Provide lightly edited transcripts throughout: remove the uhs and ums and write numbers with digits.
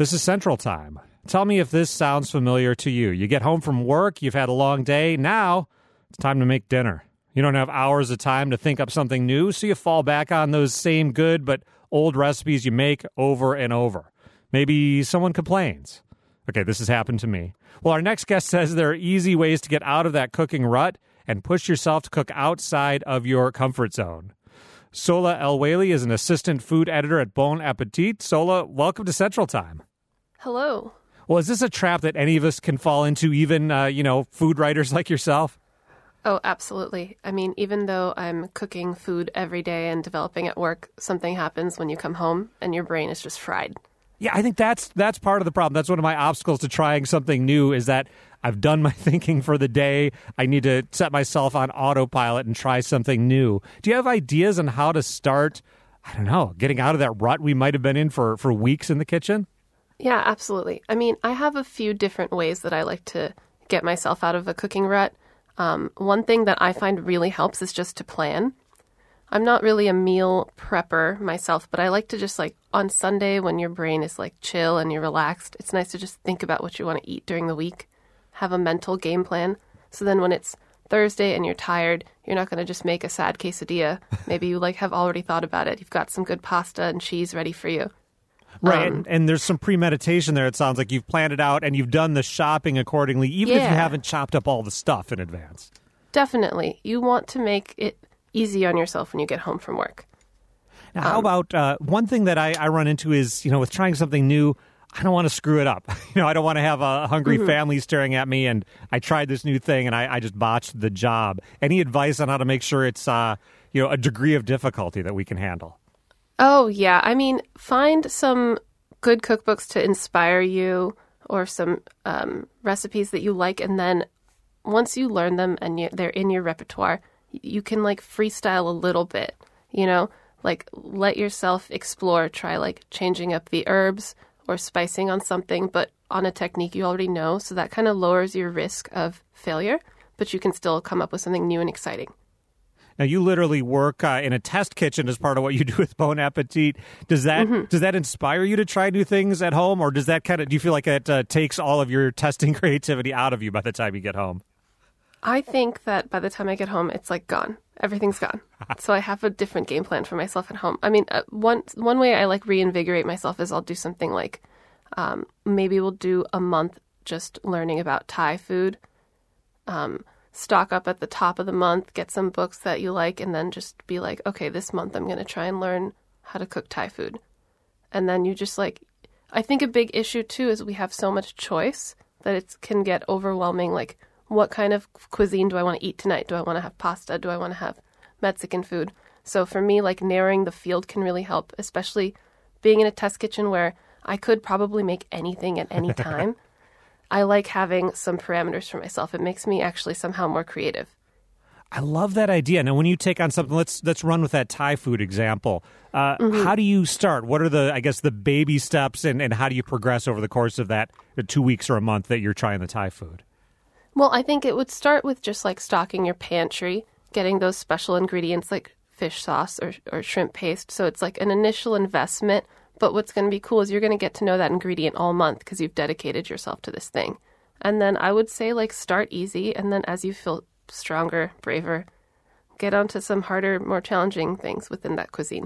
This is Central Time. Tell me if this sounds familiar to you. You get home from work, you've had a long day. Now it's time to make dinner. You don't have hours of time to think up something new, so you fall back on those same good but old recipes you make over and over. Maybe someone complains. Okay, this has happened to me. Well, our next guest says there are easy ways to get out of that cooking rut and push yourself to cook outside of your comfort zone. Sohla El-Waylly is an assistant food editor at Bon Appetit. Sohla, welcome to Central Time. Hello. Well, is this a trap that any of us can fall into, even, food writers like yourself? Oh, absolutely. I mean, even though I'm cooking food every day and developing at work, something happens when you come home and your brain is just fried. Yeah, I think that's part of the problem. That's one of my obstacles to trying something new is that I've done my thinking for the day. I need to set myself on autopilot and try something new. Do you have ideas on how to start, getting out of that rut we might have been in for weeks in the kitchen? Yeah, absolutely. I mean, I have a few different ways that I like to get myself out of a cooking rut. One thing that I find really helps is just to plan. I'm not really a meal prepper myself, but I like to just on Sunday when your brain is chill and you're relaxed, it's nice to just think about what you want to eat during the week. Have a mental game plan. So then when it's Thursday and you're tired, you're not going to just make a sad quesadilla. Maybe you have already thought about it. You've got some good pasta and cheese ready for you. Right, and there's some premeditation there. It sounds like you've planned it out and you've done the shopping accordingly, even if you haven't chopped up all the stuff in advance. Definitely. You want to make it easy on yourself when you get home from work. Now, how about one thing that I run into is, with trying something new, I don't want to screw it up. I don't want to have a hungry family staring at me and I tried this new thing and I just botched the job. Any advice on how to make sure it's, a degree of difficulty that we can handle? Oh, yeah. I mean, find some good cookbooks to inspire you or some recipes that you like. And then once you learn them and they're in your repertoire, you can freestyle a little bit, let yourself explore, try changing up the herbs or spicing on something, but on a technique you already know. So that kind of lowers your risk of failure, but you can still come up with something new and exciting. Now, you literally work in a test kitchen as part of what you do with Bon Appetit. Does that inspire you to try new things at home, or do you feel like it takes all of your testing creativity out of you by the time you get home? I think that by the time I get home, it's gone. Everything's gone. So I have a different game plan for myself at home. I mean, one way I reinvigorate myself is I'll do something maybe we'll do a month just learning about Thai food. Stock up at the top of the month, get some books that you like, and then just be okay, this month I'm going to try and learn how to cook Thai food. And then you just I think a big issue too is we have so much choice that it can get overwhelming. What kind of cuisine do I want to eat tonight? Do I want to have pasta? Do I want to have Mexican food? So for me, narrowing the field can really help, especially being in a test kitchen where I could probably make anything at any time. I like having some parameters for myself. It makes me actually somehow more creative. I love that idea. Now, when you take on something, let's run with that Thai food example. How do you start? What are the baby steps, and how do you progress over the course of that 2 weeks or a month that you're trying the Thai food? Well, I think it would start with just stocking your pantry, getting those special ingredients like fish sauce or shrimp paste. So it's an initial investment. But what's going to be cool is you're going to get to know that ingredient all month because you've dedicated yourself to this thing. And then I would say start easy. And then as you feel stronger, braver, get onto some harder, more challenging things within that cuisine.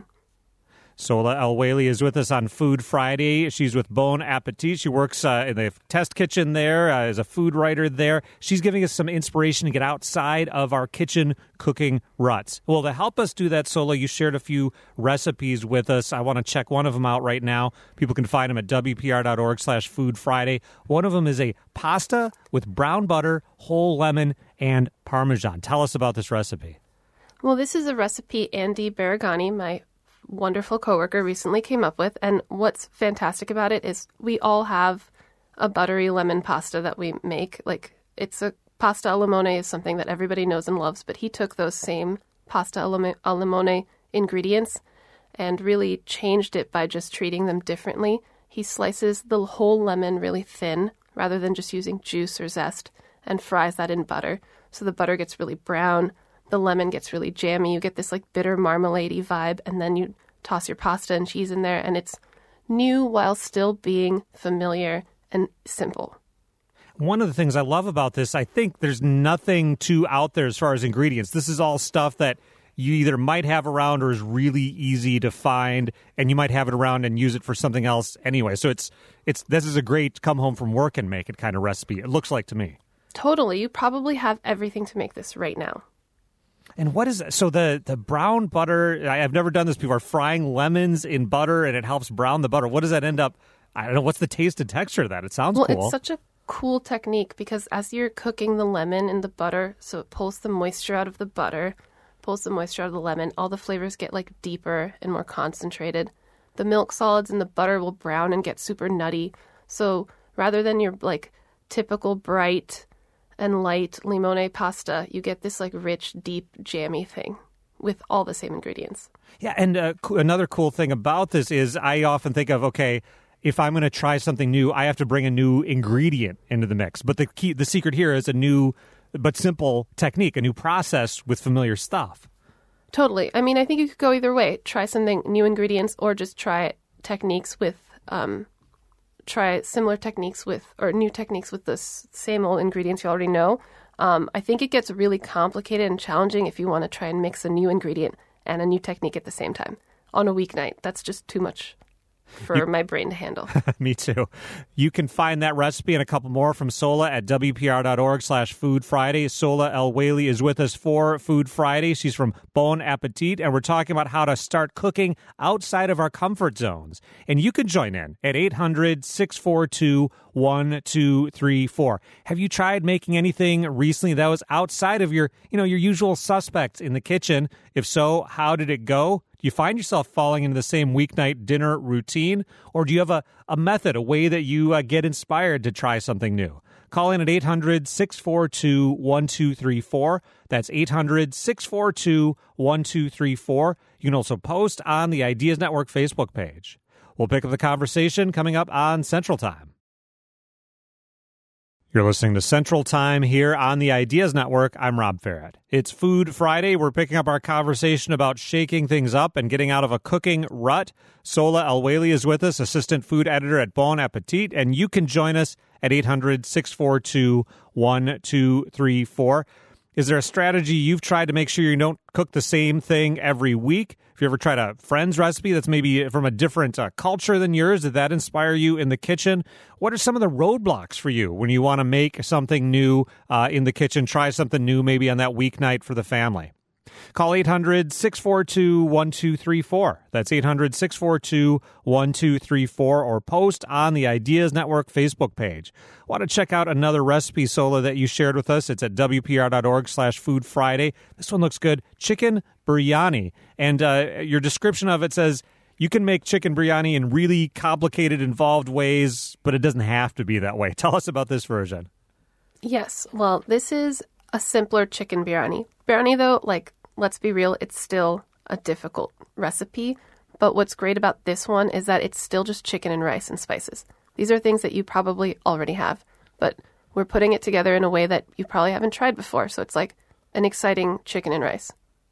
Sohla El-Waylly is with us on Food Friday. She's with Bon Appetit. She works in the test kitchen there as a food writer there. She's giving us some inspiration to get outside of our kitchen cooking ruts. Well, to help us do that, Sohla, you shared a few recipes with us. I want to check one of them out right now. People can find them at WPR.org/Food Friday. One of them is a pasta with brown butter, whole lemon, and Parmesan. Tell us about this recipe. Well, this is a recipe Andy Baragani, my wonderful coworker, recently came up with. And what's fantastic about it is we all have a buttery lemon pasta that we make. It's a pasta al limone is something that everybody knows and loves, but he took those same pasta al limone ingredients and really changed it by just treating them differently. He slices the whole lemon really thin rather than just using juice or zest and fries that in butter. So the butter gets really brown. The lemon gets really jammy. You get this bitter marmalade-y vibe, and then you toss your pasta and cheese in there, and it's new while still being familiar and simple. One of the things I love about this, I think there's nothing too out there as far as ingredients. This is all stuff that you either might have around or is really easy to find, and you might have it around and use it for something else anyway. So this is a great come home from work and make it kind of recipe, it looks like to me. Totally. You probably have everything to make this right now. And what is so the brown butter? I've never done this before. Frying lemons in butter and it helps brown the butter. What does that end up? I don't know. What's the taste and texture of that? It sounds cool. It's such a cool technique because as you're cooking the lemon in the butter, so it pulls the moisture out of the butter, pulls the moisture out of the lemon, all the flavors get like deeper and more concentrated. The milk solids in the butter will brown and get super nutty. So rather than your like typical bright and light limone pasta, you get this like rich, deep, jammy thing with all the same ingredients. Yeah, and another cool thing about this is I often think of, okay, if I'm going to try something new, I have to bring a new ingredient into the mix. But the secret here is a new but simple technique, a new process with familiar stuff. Totally. I mean, I think you could go either way. Try something, new ingredients, or just try techniques with, try similar techniques with, or new techniques with the same old ingredients you already know. I think it gets really complicated and challenging if you want to try and mix a new ingredient and a new technique at the same time on a weeknight. That's just too much for my brain to handle. Me too. You can find that recipe and a couple more from Sola at WPR.org/Food Friday. Sola El Whaley is with us for Food Friday. She's from Bon Appetit, and we're talking about how to start cooking outside of our comfort zones. And you can join in at 800-642-1234. Have you tried making anything recently that was outside of your usual suspects in the kitchen? If so, how did it go? Do you find yourself falling into the same weeknight dinner routine? Or do you have a method, a way that you get inspired to try something new? Call in at 800-642-1234. That's 800-642-1234. You can also post on the Ideas Network Facebook page. We'll pick up the conversation coming up on Central Time. You're listening to Central Time here on the Ideas Network. I'm Rob Farrett. It's Food Friday. We're picking up our conversation about shaking things up and getting out of a cooking rut. Sola El Whaley is with us, assistant food editor at Bon Appetit, and you can join us at 800-642-1234. Is there a strategy you've tried to make sure you don't cook the same thing every week? If you ever tried a friend's recipe that's maybe from a different culture than yours, did that inspire you in the kitchen? What are some of the roadblocks for you when you want to make something new in the kitchen, try something new maybe on that weeknight for the family? Call 800-642-1234. That's 800-642-1234, or post on the Ideas Network Facebook page. Want to check out another recipe, Sola, that you shared with us? It's at WPR.org/Food Friday. This one looks good. Chicken biryani. And your description of it says you can make chicken biryani in really complicated, involved ways, but it doesn't have to be that way. Tell us about this version. Yes. Well, this is a simpler chicken biryani. Biryani, though, let's be real, it's still a difficult recipe. But what's great about this one is that it's still just chicken and rice and spices. These are things that you probably already have, but we're putting it together in a way that you probably haven't tried before. So it's like an exciting chicken and rice.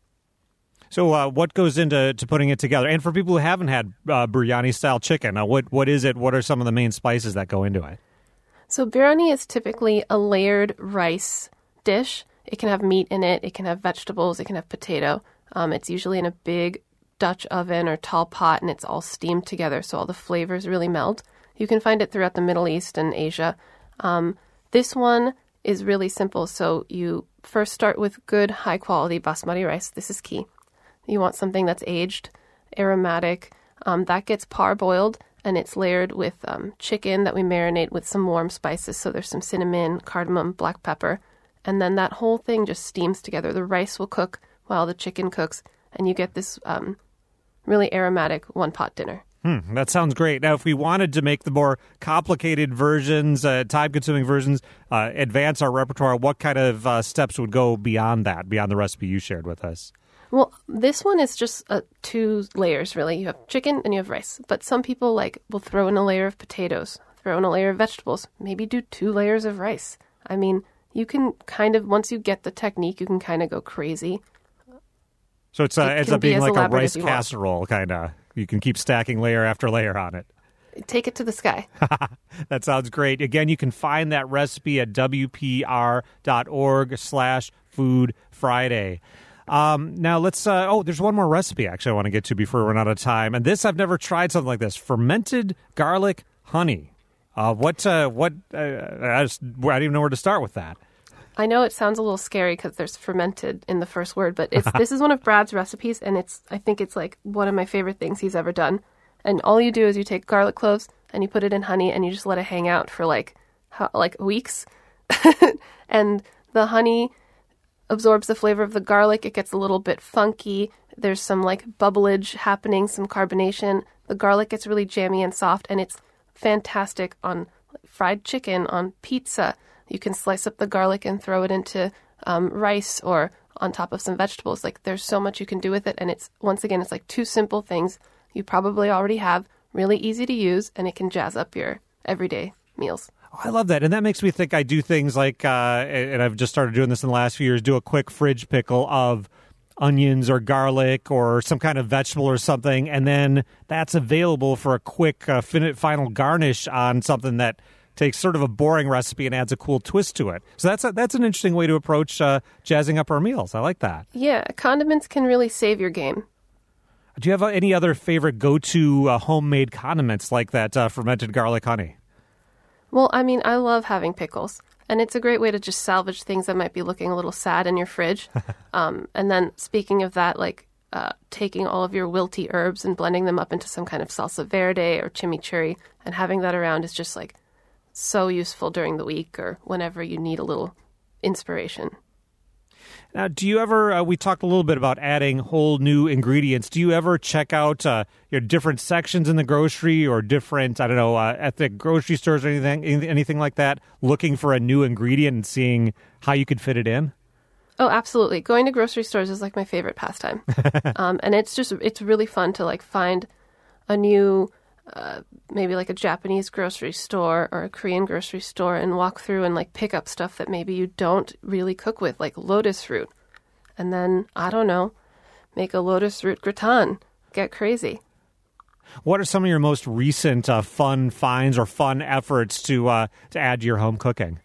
So what goes into putting it together? And for people who haven't had biryani-style chicken, what is it? What are some of the main spices that go into it? So biryani is typically a layered rice dish. It can have meat in it. It can have vegetables. It can have potato. It's usually in a big Dutch oven or tall pot, and it's all steamed together, so all the flavors really melt. You can find it throughout the Middle East and Asia. This one is really simple. So you first start with good, high-quality basmati rice. This is key. You want something that's aged, aromatic. That gets parboiled, and it's layered with chicken that we marinate with some warm spices. So there's some cinnamon, cardamom, black pepper. And then that whole thing just steams together. The rice will cook while the chicken cooks, and you get this really aromatic one-pot dinner. That sounds great. Now, if we wanted to make the more complicated versions, time-consuming versions, advance our repertoire, what kind of steps would go beyond that, beyond the recipe you shared with us? Well, this one is just 2 layers, really. You have chicken and you have rice. But some people will throw in a layer of potatoes, throw in a layer of vegetables, maybe do 2 layers of rice. I mean, you can kind of, once you get the technique, you can kind of go crazy. So it ends up being like a rice casserole, kind of. You can keep stacking layer after layer on it. Take it to the sky. That sounds great. Again, you can find that recipe at WPR.org/Food Friday. Now let's, there's one more recipe actually I want to get to before we run out of time. And this, I've never tried something like this. Fermented garlic honey. I don't even know where to start with that. I know it sounds a little scary because there's fermented in the first word, but this is one of Brad's recipes, and I think it's like one of my favorite things he's ever done. And all you do is you take garlic cloves and you put it in honey and you just let it hang out for like weeks. And the honey absorbs the flavor of the garlic. It gets a little bit funky. There's some like bubblage happening, some carbonation. The garlic gets really jammy and soft, and it's fantastic on fried chicken, on pizza. You can slice up the garlic and throw it into rice or on top of some vegetables. Like, there's so much you can do with it. And it's like two simple things you probably already have, really easy to use, and it can jazz up your everyday meals. Oh, I love that. And that makes me think I do things like, and I've just started doing this in the last few years, do a quick fridge pickle of onions or garlic or some kind of vegetable or something. And then that's available for a quick final garnish on something that takes sort of a boring recipe and adds a cool twist to it. So that's an interesting way to approach jazzing up our meals. I like that. Yeah, condiments can really save your game. Do you have any other favorite go-to homemade condiments like that fermented garlic honey? Well, I mean, I love having pickles, and it's a great way to just salvage things that might be looking a little sad in your fridge. And then speaking of that, like taking all of your wilty herbs and blending them up into some kind of salsa verde or chimichurri and having that around is just like so useful during the week or whenever you need a little inspiration. Now, do you ever, we talked a little bit about adding whole new ingredients. Do you ever check out your different sections in the grocery or different, at the grocery stores or anything like that, looking for a new ingredient and seeing how you could fit it in? Oh, absolutely. Going to grocery stores is like my favorite pastime. And it's really fun to like find a new, maybe like a Japanese grocery store or a Korean grocery store and walk through and like pick up stuff that maybe you don't really cook with, like lotus root. And then, I don't know, make a lotus root gratin. Get crazy. What are some of your most recent fun finds or fun efforts to add to your home cooking?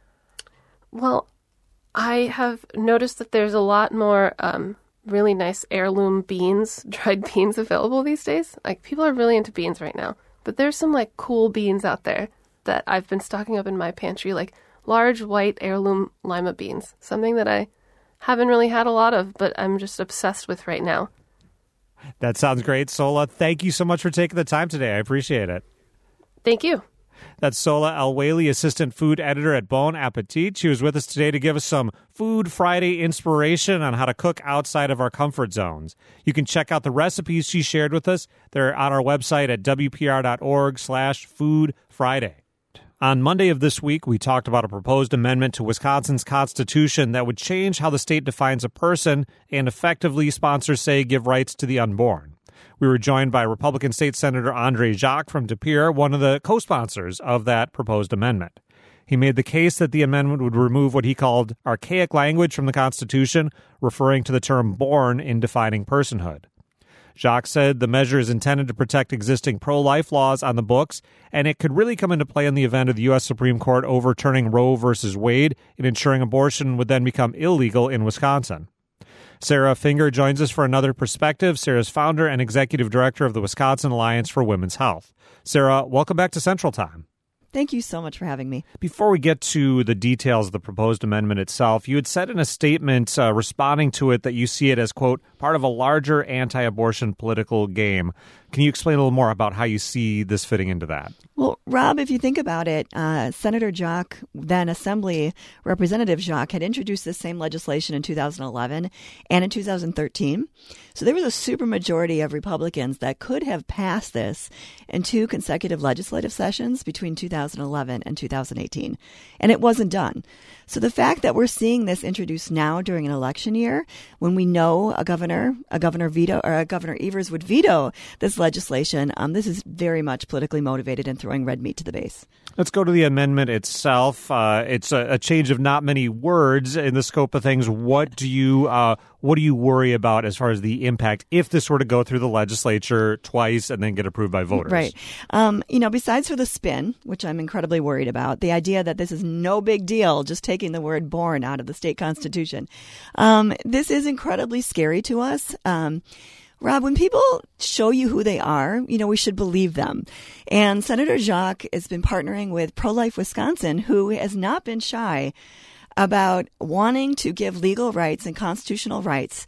Well, I have noticed that there's a lot more really nice heirloom beans, dried beans available these days. Like, people are really into beans right now. But there's some like cool beans out there that I've been stocking up in my pantry, like large white heirloom lima beans, something that I haven't really had a lot of, but I'm just obsessed with right now. That sounds great, Sola. Thank you so much for taking the time today. I appreciate it. Thank you. That's Sola El-Waylly, Assistant Food Editor at Bon Appetit. She was with us today to give us some Food Friday inspiration on how to cook outside of our comfort zones. You can check out the recipes she shared with us. They're on our website at WPR.org/Food Friday. On Monday of this week, we talked about a proposed amendment to Wisconsin's Constitution that would change how the state defines a person and effectively, sponsors say, give rights to the unborn. We were joined by Republican State Senator Andre Jacques from De Pere, one of the co-sponsors of that proposed amendment. He made the case that the amendment would remove what he called archaic language from the Constitution, referring to the term born in defining personhood. Jacques said the measure is intended to protect existing pro-life laws on the books, and it could really come into play in the event of the U.S. Supreme Court overturning Roe v. Wade and ensuring abortion would then become illegal in Wisconsin. Sarah Finger joins us for another perspective. Sarah's founder and executive director of the Wisconsin Alliance for Women's Health. Sarah, welcome back to Central Time. Thank you so much for having me. Before we get to the details of the proposed amendment itself, you had said in a statement responding to it that you see it as, quote, part of a larger anti-abortion political game. Can you explain a little more about how you see this fitting into that? Well, Rob, if you think about it, Senator Jacques, then Assembly Representative Jacques, had introduced this same legislation in 2011 and in 2013. So there was a supermajority of Republicans that could have passed this in two consecutive legislative sessions between 2011 and 2018. And it wasn't done. So the fact that we're seeing this introduced now during an election year, when we know a Governor Evers would veto this legislation, this is very much politically motivated and through throwing red meat to the base. Let's go to the amendment itself. It's a change of not many words in the scope of things. What do you worry about as far as the impact if this were to go through the legislature twice and then get approved by voters? Right. Besides for the spin, which I'm incredibly worried about, the idea that this is no big deal, just taking the word born out of the state constitution, this is incredibly scary to us. Rob, when people show you who they are, we should believe them. And Senator Jacques has been partnering with Pro-Life Wisconsin, who has not been shy about wanting to give legal rights and constitutional rights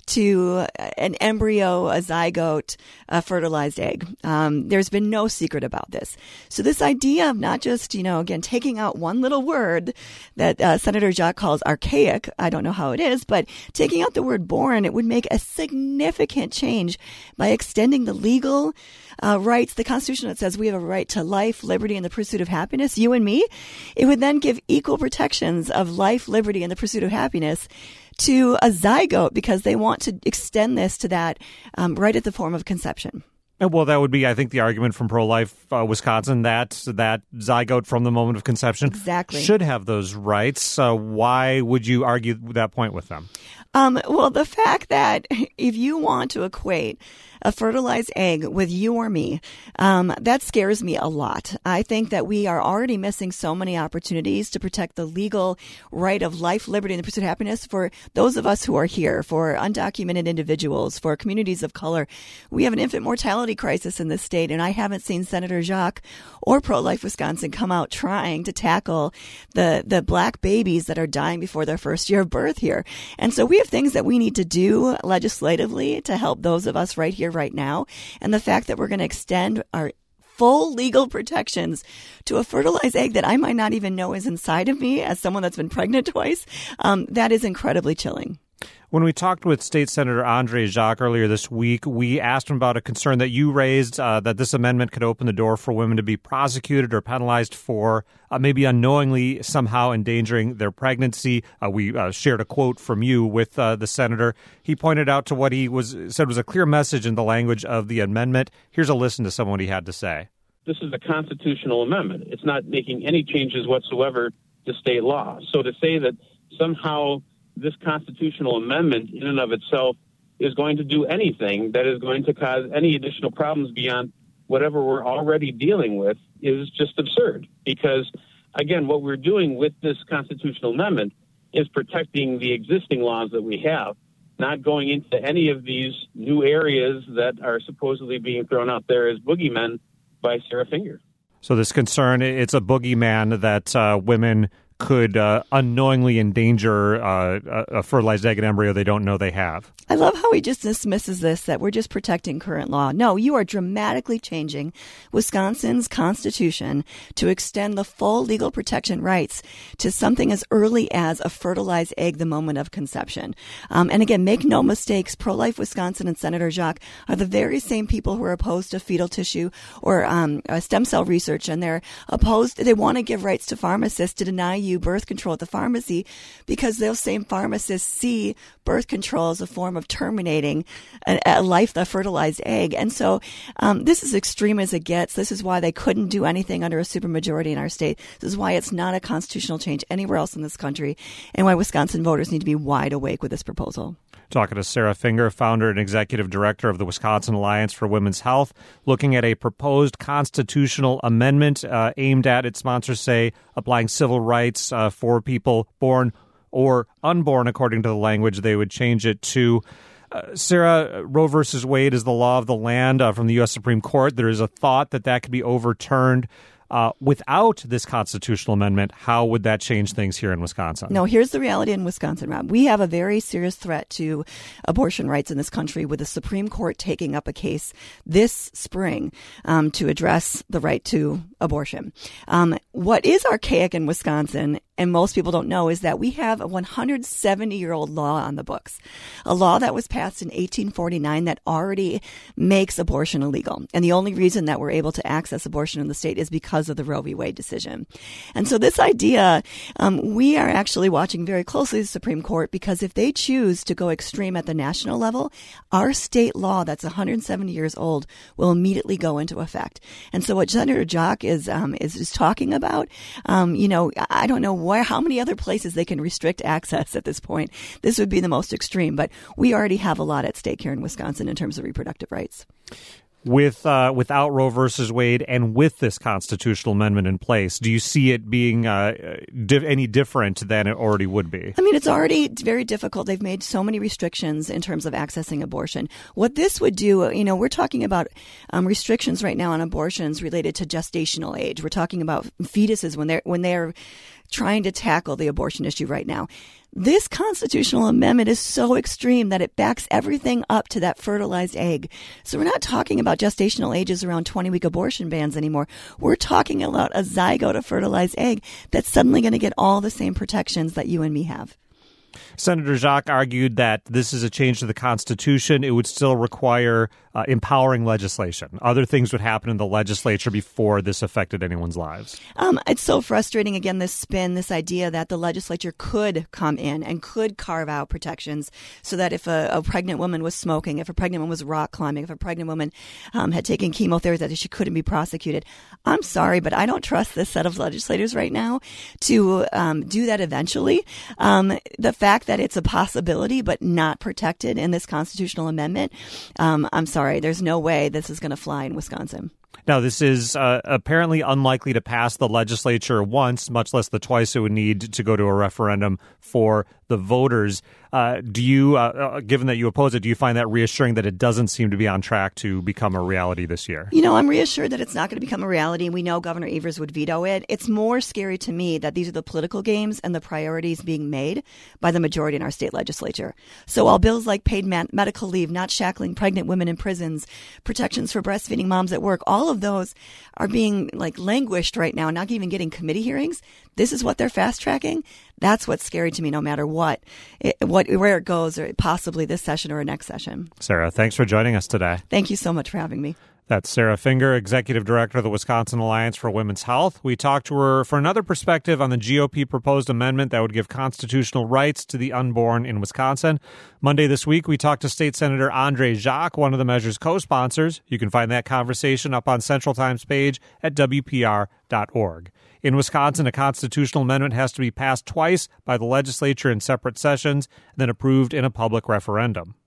to an embryo, a zygote, a fertilized egg. There's been no secret about this. So this idea of not just, again, taking out one little word that Senator Jacques calls archaic, I don't know how it is, but taking out the word born, it would make a significant change by extending the legal rights, the Constitution that says we have a right to life, liberty, and the pursuit of happiness, you and me. It would then give equal protections of life, liberty, and the pursuit of happiness to a zygote because they want to extend this to that right at the form of conception. Well, that would be, I think, the argument from Pro-Life Wisconsin that zygote from the moment of conception exactly should have those rights. Why would you argue that point with them? Well, the fact that if you want to equate a fertilized egg with you or me, that scares me a lot. I think that we are already missing so many opportunities to protect the legal right of life, liberty, and the pursuit of happiness for those of us who are here, for undocumented individuals, for communities of color. We have an infant mortality crisis in this state, and I haven't seen Senator Jacques or Pro-Life Wisconsin come out trying to tackle the black babies that are dying before their first year of birth here. And so we have things that we need to do legislatively to help those of us right here, right now. And the fact that we're going to extend our full legal protections to a fertilized egg that I might not even know is inside of me as someone that's been pregnant twice, that is incredibly chilling. When we talked with State Senator Andre Jacques earlier this week, we asked him about a concern that you raised that this amendment could open the door for women to be prosecuted or penalized for maybe unknowingly somehow endangering their pregnancy. We shared a quote from you with the senator. He pointed out to what he said was a clear message in the language of the amendment. Here's a listen to some of what he had to say. This is a constitutional amendment. It's not making any changes whatsoever to state law. So to say that somehow this constitutional amendment in and of itself is going to do anything that is going to cause any additional problems beyond whatever we're already dealing with is just absurd. Because, again, what we're doing with this constitutional amendment is protecting the existing laws that we have, not going into any of these new areas that are supposedly being thrown out there as boogeymen by Sarah Finger. So this concern, it's a boogeyman that women could unknowingly endanger a fertilized egg and embryo they don't know they have. I love how he just dismisses this, that we're just protecting current law. No, you are dramatically changing Wisconsin's constitution to extend the full legal protection rights to something as early as a fertilized egg the moment of conception. And again, make no mistakes, Pro-Life Wisconsin and Senator Jacques are the very same people who are opposed to fetal tissue or stem cell research, and they're opposed, they want to give rights to pharmacists to deny you birth control at the pharmacy because those same pharmacists see birth control as a form of terminating a life, a fertilized egg. And so this is extreme as it gets. This is why they couldn't do anything under a supermajority in our state. This is why it's not a constitutional change anywhere else in this country, and why Wisconsin voters need to be wide awake with this proposal. Talking to Sarah Finger, founder and executive director of the Wisconsin Alliance for Women's Health, looking at a proposed constitutional amendment aimed at, its sponsors say, applying civil rights for people born or unborn, according to the language they would change it to. Sarah, Roe versus Wade is the law of the land from the U.S. Supreme Court. There is a thought that could be overturned. Without this constitutional amendment, how would that change things here in Wisconsin? No, here's the reality in Wisconsin, Rob. We have a very serious threat to abortion rights in this country with the Supreme Court taking up a case this spring to address the right to abortion. What is archaic in Wisconsin and most people don't know, is that we have a 170-year-old law on the books, a law that was passed in 1849 that already makes abortion illegal. And the only reason that we're able to access abortion in the state is because of the Roe v. Wade decision. And so this idea, we are actually watching very closely the Supreme Court, because if they choose to go extreme at the national level, our state law that's 170 years old will immediately go into effect. And so what Senator Jock is talking about, I don't know how many other places they can restrict access at this point. This would be the most extreme, but we already have a lot at stake here in Wisconsin in terms of reproductive rights. Without Roe versus Wade and with this constitutional amendment in place, do you see it being any different than it already would be? I mean, it's already very difficult. They've made so many restrictions in terms of accessing abortion. What this would do, we're talking about restrictions right now on abortions related to gestational age. We're talking about fetuses when they're trying to tackle the abortion issue right now. This constitutional amendment is so extreme that it backs everything up to that fertilized egg. So we're not talking about gestational ages around 20-week abortion bans anymore. We're talking about a zygote, a fertilized egg, that's suddenly going to get all the same protections that you and me have. Senator Jock argued that this is a change to the Constitution. It would still require empowering legislation. Other things would happen in the legislature before this affected anyone's lives. It's so frustrating, again, this spin, this idea that the legislature could come in and could carve out protections so that if a pregnant woman was smoking, if a pregnant woman was rock climbing, if a pregnant woman had taken chemotherapy, that she couldn't be prosecuted. I'm sorry, but I don't trust this set of legislators right now to do that eventually. The fact that it's a possibility but not protected in this constitutional amendment, I'm sorry, there's no way this is going to fly in Wisconsin. Now, this is apparently unlikely to pass the legislature once, much less the twice it would need to go to a referendum for the voters. Do you, given that you oppose it, do you find that reassuring that it doesn't seem to be on track to become a reality this year? I'm reassured that it's not going to become a reality. We know Governor Evers would veto it. It's more scary to me that these are the political games and the priorities being made by the majority in our state legislature. So while bills like paid medical leave, not shackling pregnant women in prisons, protections for breastfeeding moms at work, all of those are being languished right now, not even getting committee hearings. This is what they're fast tracking. That's what's scary to me, no matter where it goes, or possibly this session or next session. Sarah, thanks for joining us today. Thank you so much for having me. That's Sarah Finger, Executive Director of the Wisconsin Alliance for Women's Health. We talked to her for another perspective on the GOP proposed amendment that would give constitutional rights to the unborn in Wisconsin. Monday this week, we talked to State Senator Andre Jacques, one of the measure's co-sponsors. You can find that conversation up on Central Times page at WPR.org. In Wisconsin, a constitutional amendment has to be passed twice by the legislature in separate sessions, and then approved in a public referendum.